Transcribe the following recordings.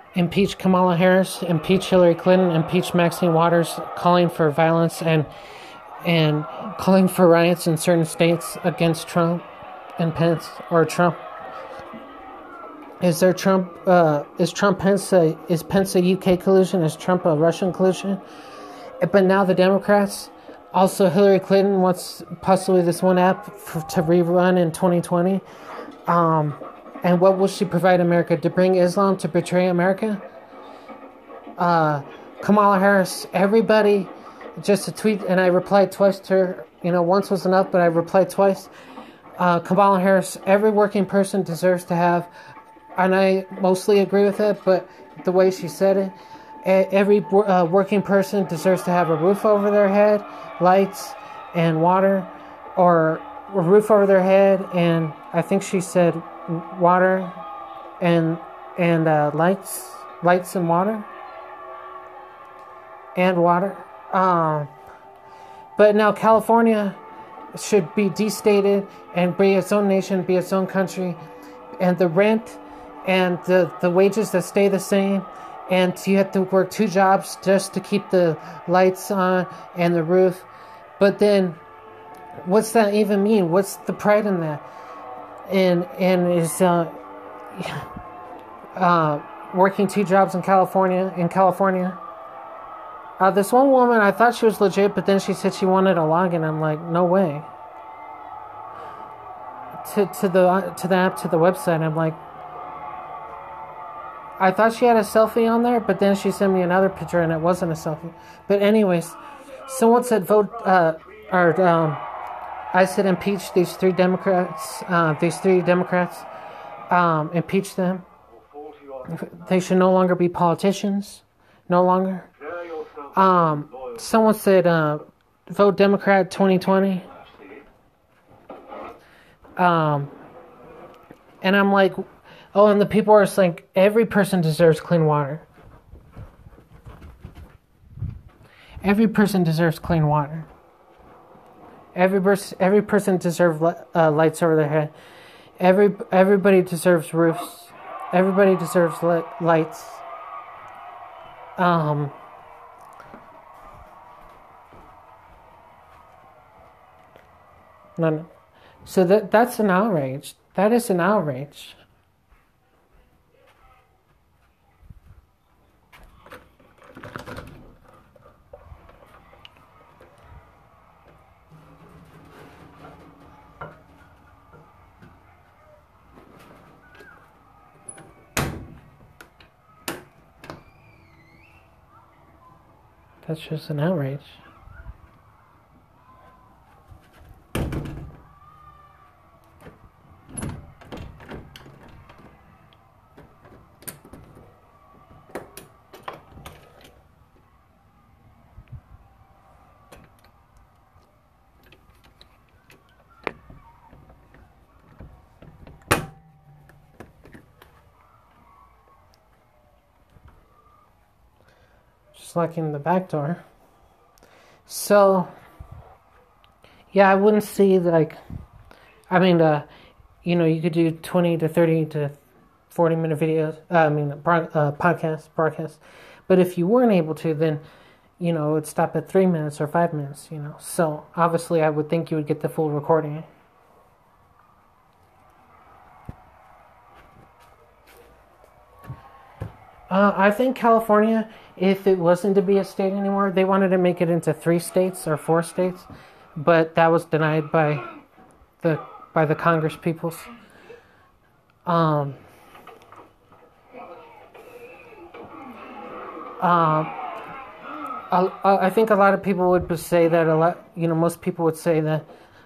impeach Kamala Harris, impeach Hillary Clinton, impeach Maxine Waters, calling for violence and calling for riots in certain states against Trump and Pence, or Trump. Is Pence a UK collusion? Is Trump a Russian collusion? But now the Democrats, also Hillary Clinton wants possibly this one app to rerun in 2020. And what will she provide America? To bring Islam to betray America? Kamala Harris, everybody, just a tweet, and I replied twice to her. Once was enough, but I replied twice. Kamala Harris, every working person deserves to have, and I mostly agree with it, but the way she said it, every working person deserves to have a roof over their head, lights, and water, or a roof over their head, and I think she said water and lights and water, but now California should be destated and be its own nation, be its own country, and the rent and the wages that stay the same, and you have to work 2 jobs just to keep the lights on and the roof. But then, what's that even mean? What's the pride in that? And is working 2 jobs in California. This one woman, I thought she was legit, but then she said she wanted a login. I'm like, no way. To the app, to the website, I'm like, I thought she had a selfie on there, but then she sent me another picture and it wasn't a selfie. But anyways, someone said vote, I said impeach these 3 Democrats. Impeach them. They should no longer be politicians. No longer. Someone said vote Democrat 2020. And I'm like, oh, and the people are just like, every person deserves clean water. Every person deserves clean water. Every person deserves lights over their head. Everybody deserves roofs. Everybody deserves lights. No. So that's an outrage. That is an outrage. That's just an outrage. Just like in the back door. So, yeah, I wouldn't see you could do 20 to 30 to 40 minute videos, broadcasts. But if you weren't able to, then, it would stop at 3 minutes or 5 minutes, So, obviously, I would think you would get the full recording. I think California, if it wasn't to be a state anymore, they wanted to make it into 3 states or 4 states, but that was denied by the Congress peoples. I think a lot of people would say that most people would say that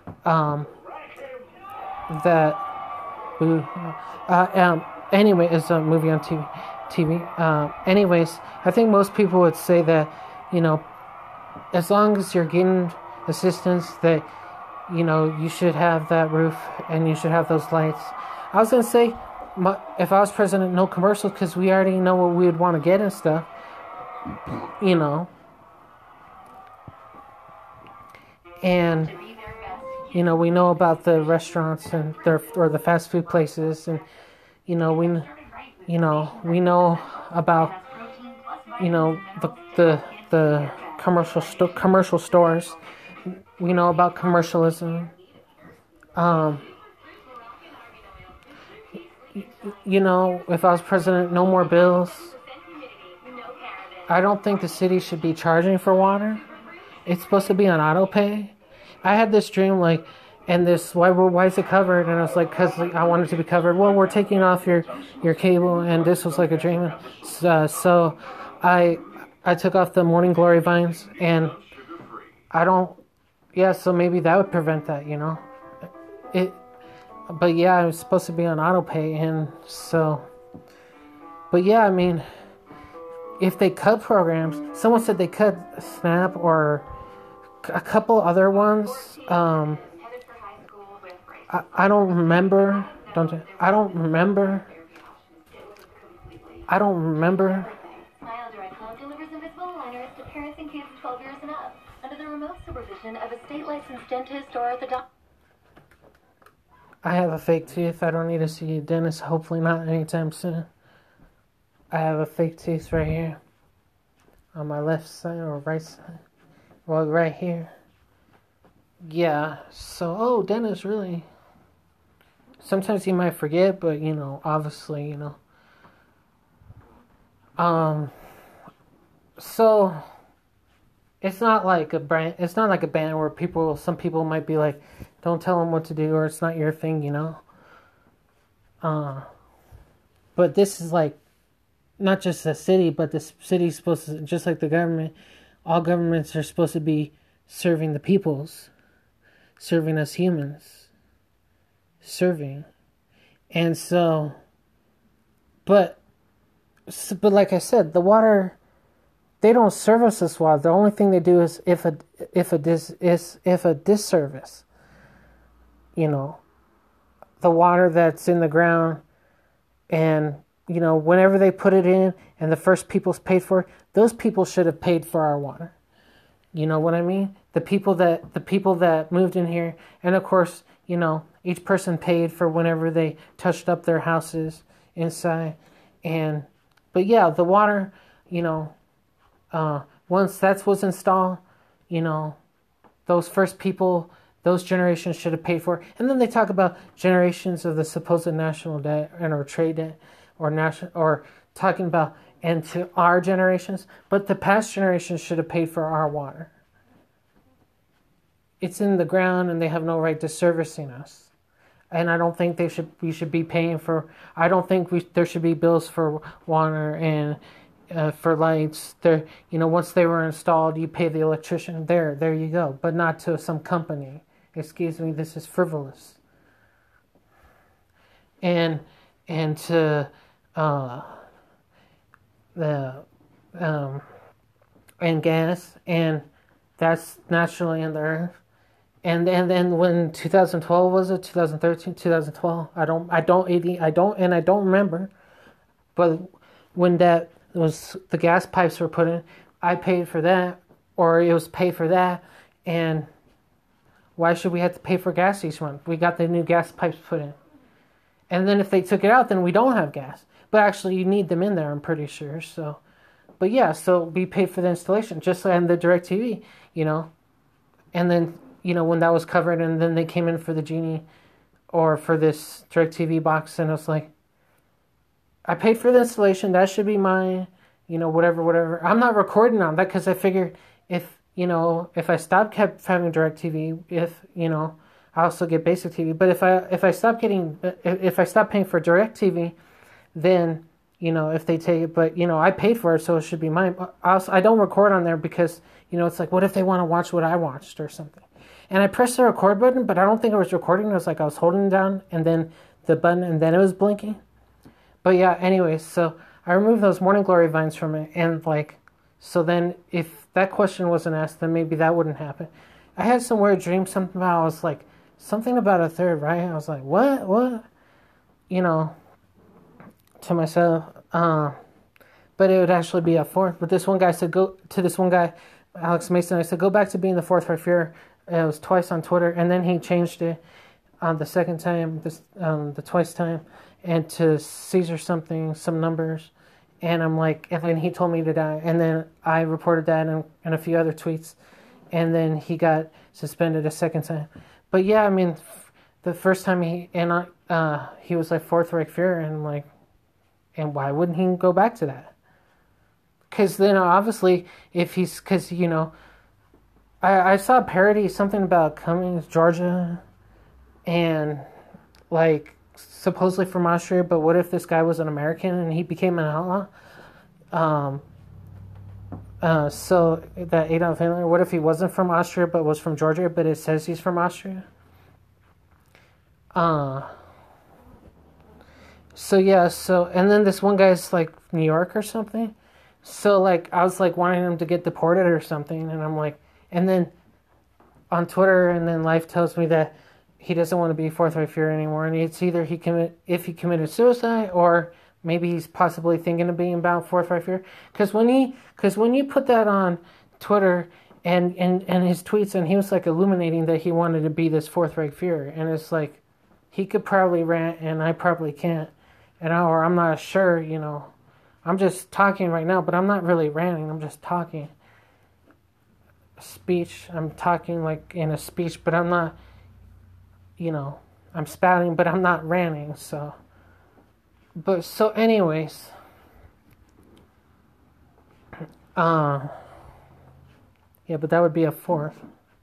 anyway, it's a movie on TV. Anyways, I think most people would say that, as long as you're getting assistance, that, you should have that roof and you should have those lights. I was going to say, if I was president, no commercials, because we already know what we would want to get and stuff, And, we know about the restaurants or the fast food places, and, we know about, the commercial stores. We know about commercialism. Um, if I was president, no more bills. I don't think the city should be charging for water. It's supposed to be on auto pay. I had this dream, like, and this, why is it covered? And I was like, because I wanted it to be covered. Well, we're taking off your cable, and this was like a dream. So I took off the Morning Glory vines, and I don't, yeah, so maybe that would prevent that, It, but yeah, it was supposed to be on auto pay, and so, but yeah, I mean, if they cut programs, someone said they cut Snap or a couple other ones. I don't remember. I don't remember. Smile Direct Home delivers invisible aligners to parents and kids 12 years and up under the remote supervision of a state-licensed dentist or orthodontist. I have a fake tooth. I don't need to see a dentist. Hopefully not anytime soon. I have a fake tooth right here. On my left side or right side. Well, right here. Yeah. So, dentist, really. Sometimes you might forget, but, obviously, So, it's not like a brand. It's not like a band where some people might be like, don't tell them what to do, or it's not your thing, But this is like, not just the city, but the city's supposed to, just like the government, all governments are supposed to be serving the peoples, serving us humans, serving. And so, but like I said, the water, they don't serve us this water. The only thing they do is if a disservice, the water that's in the ground, and whenever they put it in and the first people's paid for it, those people should have paid for our water. You know what I mean? The people that moved in here, and of course, each person paid for whenever they touched up their houses inside. But yeah, the water, once that was installed, those first people, those generations should have paid for it. And then they talk about generations of the supposed national debt or trade debt, or talking about, and to our generations, but the past generations should have paid for our water. It's in the ground, and they have no right to servicing us. And I don't think we should be paying for. I don't think there should be bills for water and for lights. There, once they were installed, you pay the electrician. There you go. But not to some company. Excuse me, this is frivolous. And to and gas, and that's naturally in the earth. And then when 2012 was it, 2013, 2012, I don't remember. But when that was, the gas pipes were put in, I paid for that, or it was paid for that. And why should we have to pay for gas each month? We got the new gas pipes put in. And then if they took it out, then we don't have gas. But actually, you need them in there, I'm pretty sure. So, but yeah, so we paid for the installation, just like in the DirecTV, And then, when that was covered, and then they came in for the Genie, or for this DirecTV box, and I was like, I paid for the installation, that should be mine, whatever. I'm not recording on that, because I figured if I stopped having DirecTV, I also get basic TV. But if I stop paying for DirecTV, then if they take it, but I paid for it, so it should be mine. I don't record on there because it's like, what if they want to watch what I watched or something? And I pressed the record button, but I don't think I was recording. It was like I was holding it down, and then the button, and then it was blinking. But yeah, anyways, so I removed those Morning Glory vines from it, and so then if that question wasn't asked, then maybe that wouldn't happen. I had some weird dream, something about a third, right? I was like, what? To myself. But it would actually be a fourth. But this one guy said, Alex Mason, I said, go back to being the fourth right here. It was twice on Twitter, and then he changed it on the second time, the twice time, and to Caesar something, some numbers. And I'm like, and then he told me to die. And then I reported that and a few other tweets. And then he got suspended a second time. But yeah, I mean, the first time he was like fourth rank Fuhrer, and I'm like, and why wouldn't he go back to that? Because then obviously, if he's, because, I saw a parody, something about Cummings, Georgia, and like supposedly from Austria, but what if this guy was an American and he became an outlaw? So that Adolf Hitler, what if he wasn't from Austria but was from Georgia, but it says he's from Austria? So yeah, and then this one guy's like New York or something. So like I was like wanting him to get deported or something, and I'm like, and then on Twitter, and then Life tells me that he doesn't want to be fourth rank Fuhrer anymore, and it's either if he committed suicide, or maybe he's possibly thinking of being about fourth rank Fuhrer. Because when you put that on Twitter and his tweets, and he was like illuminating that he wanted to be this fourth rank Fuhrer, and it's like he could probably rant, and I probably can't, or I'm not sure, I'm just talking right now, but I'm not really ranting. I'm just talking. Speech. I'm talking like in a speech, but I'm not. I'm spouting, but I'm not ranting. So. But so, anyways. Yeah, but that would be a fourth.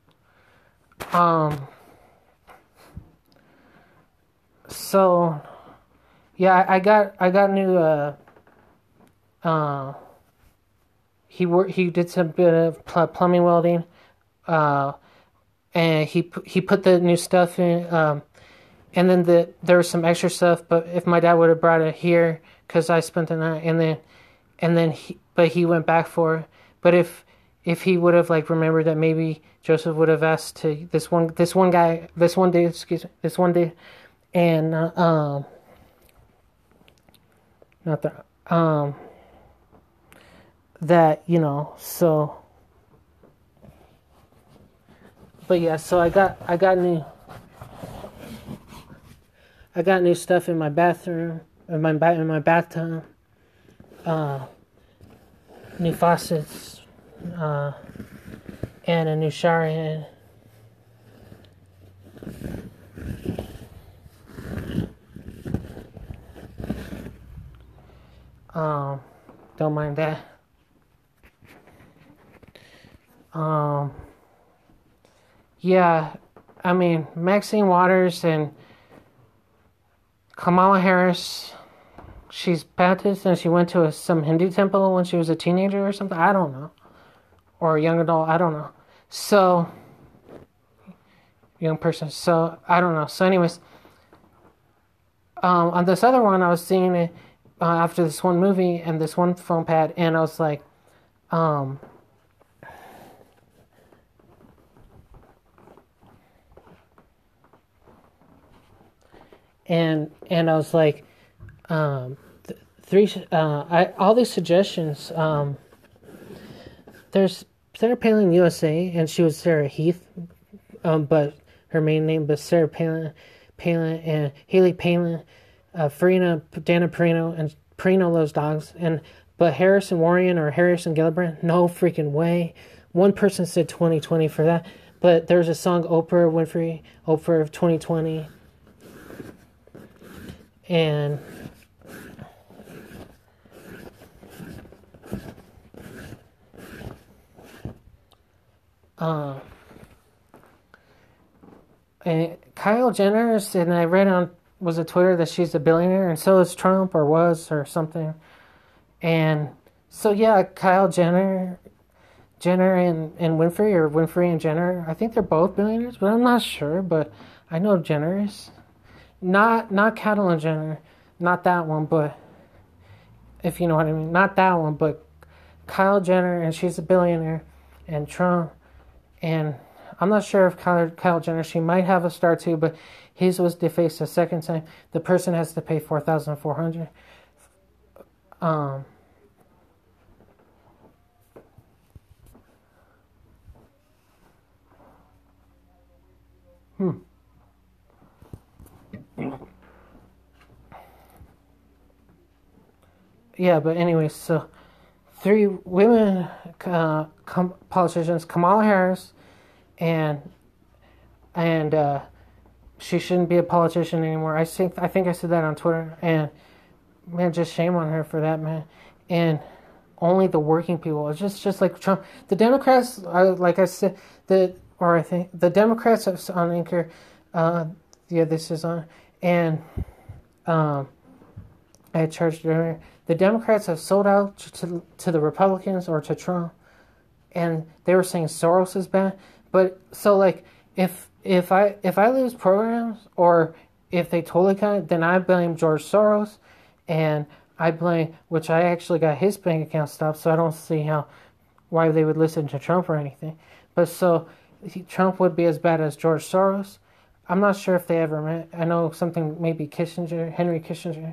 So. Yeah, I got new. He did some bit of plumbing welding, and he put the new stuff in, and then there was some extra stuff. But if my dad would have brought it here, because I spent the night, and then he went back for it. But if he would have like remembered that maybe Joseph would have asked to this one day, and not the that so. But yeah, so I got new stuff in my bathroom, in my bathtub, new faucets, and a new shower head. Don't mind that. Yeah, I mean, Maxine Waters and Kamala Harris, she's Baptist and she went to some Hindu temple when she was a teenager or something. I don't know. Or a young adult. I don't know. So, young person. So, I don't know. So, anyways, on this other one, I was seeing it after this one movie and this one phone pad, and I was like, and I was like, all these suggestions. There's Sarah Palin USA, and she was Sarah Heath, but her main name was Sarah Palin, and Haley Palin, Farina, Dana Perino, and Perino loves dogs, but Harrison Warren or Harrison Gillibrand, no freaking way. One person said 2020 for that, but there's a song Oprah Winfrey, Oprah of 2020. And Kyle Jenner, and I read on was a Twitter that she's a billionaire, and so is Trump, or was, or something. And so yeah, Kyle Jenner and Winfrey, or Winfrey and Jenner, I think they're both billionaires, but I'm not sure. But I know Jenner is. Not Caitlyn Jenner, not that one, but if you know what I mean, not that one, but Kyle Jenner, and she's a billionaire, and Trump, and I'm not sure if Kyle Jenner, she might have a star too, but his was defaced a second time. The person has to pay $4,400. yeah, but anyways, so three women politicians, Kamala Harris, and she shouldn't be a politician anymore. I think I said that on Twitter, and man, just shame on her for that, man. And only the working people. It's just like Trump. The Democrats, like I said, I think the Democrats have on Anchor. Yeah, this is on, and I had charged earlier. The Democrats have sold out to the Republicans or to Trump, and they were saying Soros is bad. But so like if I lose programs or if they totally cut it, then I blame George Soros, and I blame, which I actually got his bank account stopped, so I don't see why they would listen to Trump or anything. But so Trump would be as bad as George Soros. I'm not sure if they ever met. I know something maybe Kissinger, Henry Kissinger.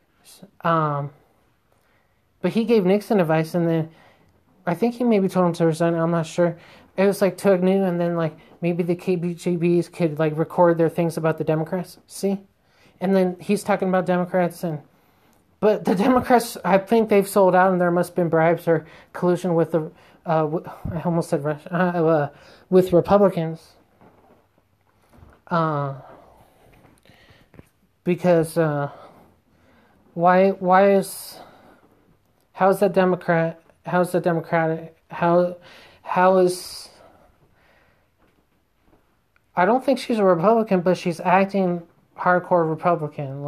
But he gave Nixon advice, and then I think he maybe told him to resign. I'm not sure. It was like to Agnew, and then like maybe the KBGBs could like record their things about the Democrats. See, and then he's talking about Democrats, but the Democrats, I think they've sold out, and there must have been bribes or collusion with the I almost said Russia, with Republicans. Because how's the Democratic how is I don't think she's a Republican, but she's acting hardcore Republican,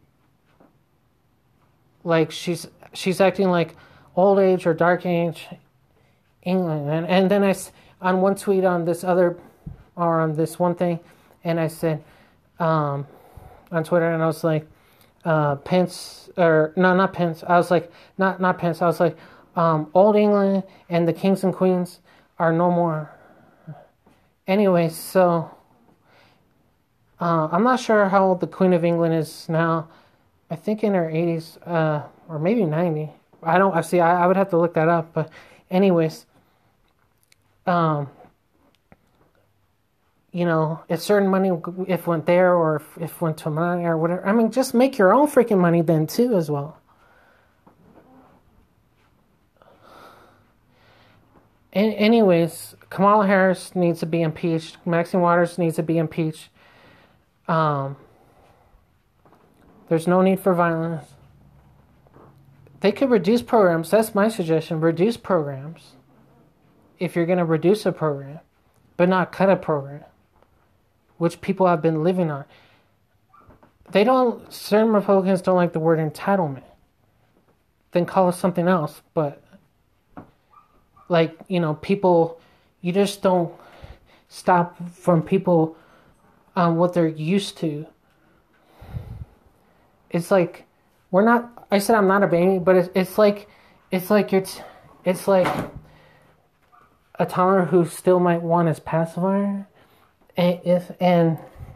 like she's acting like old age or dark age England, and then on one tweet on this other or on this one thing, and I said on Twitter, and I was like Pence, or no, not Pence. I was like not Pence. I was like old England and the kings and queens are no more. Anyway, so I'm not sure how old the Queen of England is now. I think in her 80s, or maybe 90. I would have to look that up. But anyways, if certain money if went there or if went to money or whatever. I mean, just make your own freaking money then too as well. Anyways, Kamala Harris needs to be impeached. Maxine Waters needs to be impeached. There's no need for violence. They could reduce programs. That's my suggestion. Reduce programs. If you're going to reduce a program, but not cut a program, which people have been living on. Certain Republicans don't like the word entitlement. Then call it something else. But, people, you just don't stop from people on what they're used to. It's like, I said I'm not a baby, but it's like a toddler who still might want his pacifier, and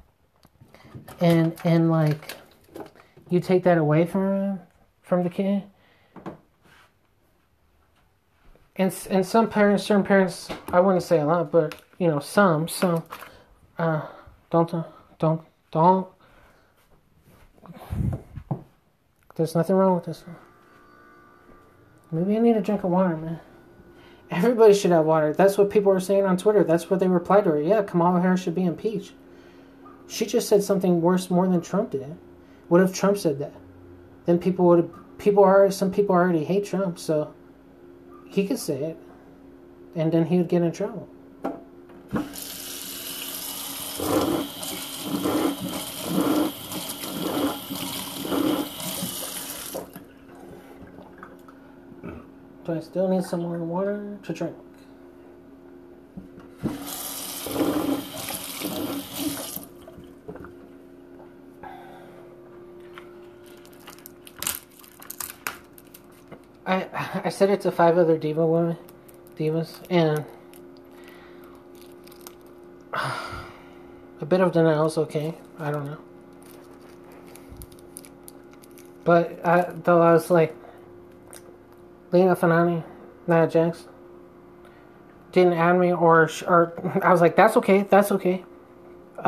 like you take that away from the kid, and certain parents, I wouldn't say a lot, but some don't. There's nothing wrong with this one. Maybe I need a drink of water, man. Everybody should have water. That's what people were saying on Twitter. That's what they replied to her. Yeah, Kamala Harris should be impeached. She just said something worse more than Trump did. What if Trump said that? Then some people already hate Trump, so he could say it, and then he would get in trouble. Do I still need some more water to drink? I said it to 5 other divas, and a bit of denial is okay. I don't know. But I was like, Lena Fanani, Nia Jax, didn't add me, or I was like, that's okay.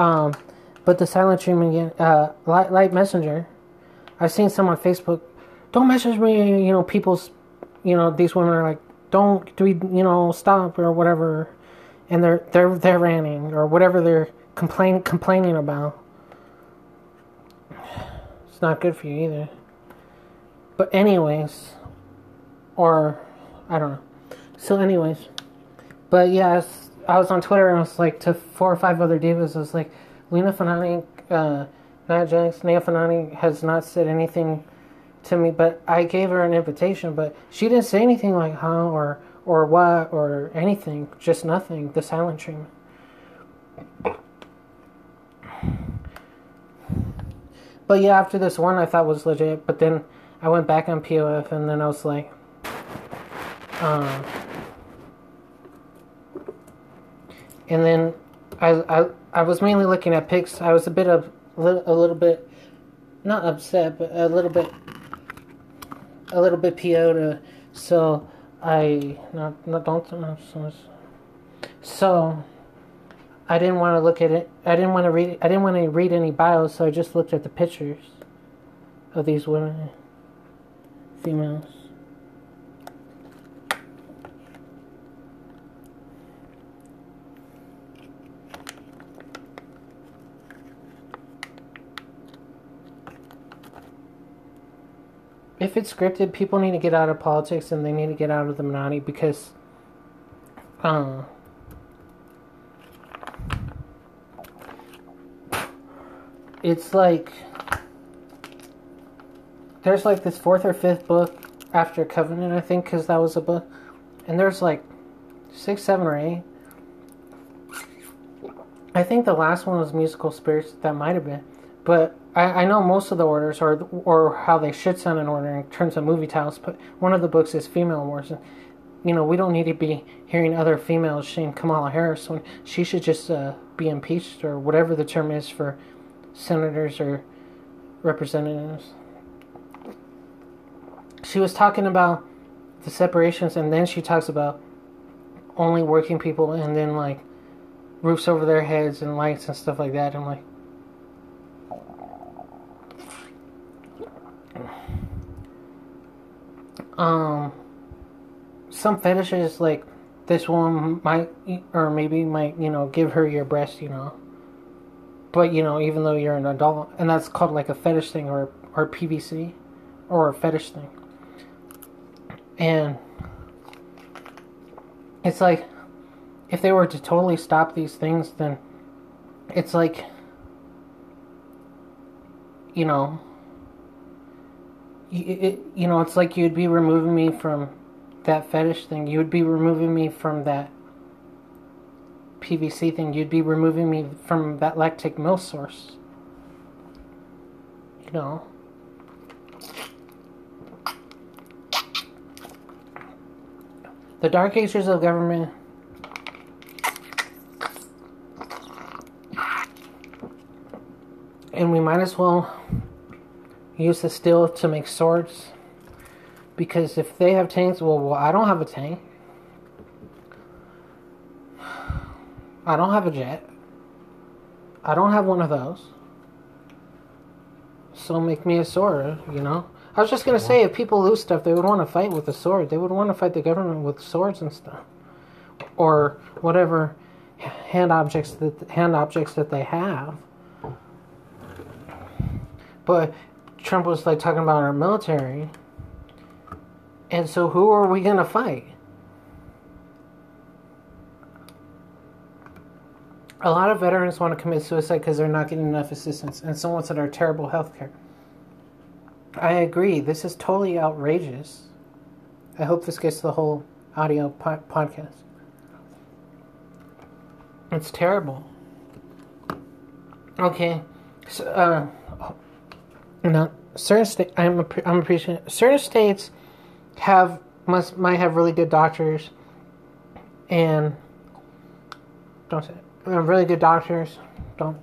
But the silent treatment again, Light Messenger, I've seen some on Facebook don't message me. People's, these women are like, don't do we, stop or whatever, and they're ranting or whatever they're complaining about. It's not good for you either. But anyways, or I don't know. So anyways, but yeah, I was on Twitter and I was like to 4 or 5 other divas. I was like, Lena Fanani, Nia Jax, Nia Fanani has not said anything to me, but I gave her an invitation, but she didn't say anything like how or what or anything, just nothing. The silent treatment. But yeah, after this one I thought was legit, but then I went back on POF and then I was like, and then I was mainly looking at pics. I was a little bit not upset, but a little bit PO'd. So so I didn't want to look at it. I didn't want to read any bios. So I just looked at the pictures of these women, females. If it's scripted, people need to get out of politics and they need to get out of the Illuminati because it's like there's like this 4th or 5th book after Covenant, I think, because that was a book, and there's like 6, 7, or 8. I think the last one was Musical Spirits. That might have been, but I know most of the orders or how they should sound in order in terms of movie titles. But one of the books is Female Wars, and we don't need to be hearing other females shame Kamala Harris when she should just be impeached or whatever the term is for senators or representatives. She was talking about the separations, and then she talks about only working people, and then like roofs over their heads and lights and stuff like that. I'm like, some fetishes, like this one might give her your breast, but even though you're an adult, and that's called like a fetish thing or PVC or a fetish thing. And it's like, if they were to totally stop these things, then it's like, it's like you'd be removing me from that fetish thing. You would be removing me from that PVC thing. You'd be removing me from that lactic milk source. The dark ages of government. And we might as well use the steel to make swords. Because if they have tanks, well, I don't have a tank. I don't have a jet. I don't have one of those. So make me a sword, I was just going to say, if people lose stuff, they would want to fight with a sword. They would want to fight the government with swords and stuff. Or whatever hand objects that they have. But Trump was like talking about our military. And so who are we going to fight? A lot of veterans want to commit suicide because they're not getting enough assistance. And some ones that are terrible health care. I agree. This is totally outrageous. I hope this gets to the whole audio podcast. It's terrible. Okay. So, certain states, I'm appreciating. Certain states might have really good doctors, and don't say it. Really good doctors. Don't.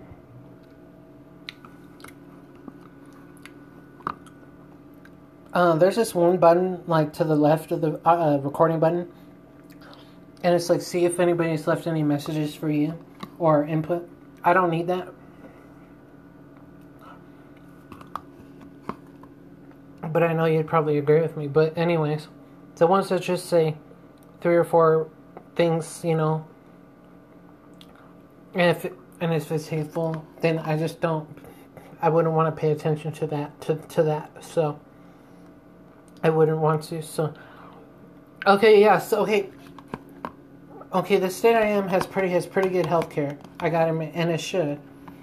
There's this one button, like to the left of the recording button, and it's like, see if anybody's left any messages for you or input. I don't need that. but I know you'd probably agree with me. But anyways, the ones that just say 3 or 4 things, and if it's hateful, then I just don't. I wouldn't want to pay attention to that. To that. So I wouldn't want to. So okay, yeah. So okay. The state I am has pretty good healthcare. I got it, and it should.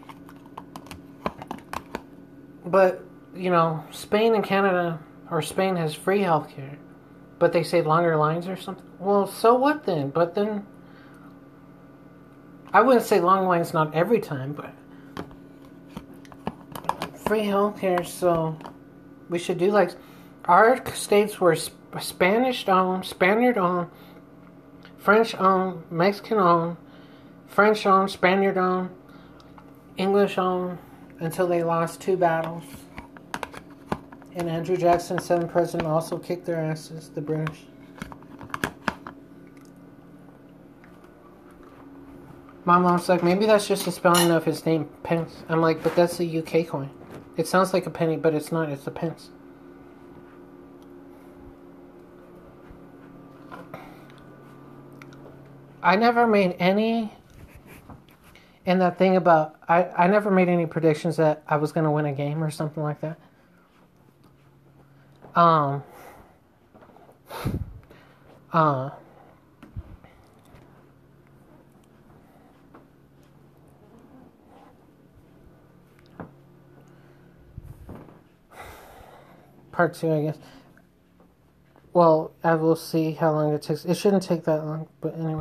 But Spain and Canada, or Spain has free healthcare, but they say longer lines or something. Well, so what then? But then I wouldn't say long lines not every time, but free healthcare. So we should do like our states were Spanish owned, Spaniard owned, French owned, Mexican owned, French owned, Spaniard owned, English owned, until they lost 2 battles. And Andrew Jackson, 7th president, also kicked their asses, the British. My mom's like, maybe that's just the spelling of his name, Pence. I'm like, but that's a UK coin. It sounds like a penny, but it's not. It's a pence. I never made any... And that thing about... I never made any predictions that I was going to win a game or something like that. Part 2, I guess. Well, I will see how long it takes. It shouldn't take that long, but anyway.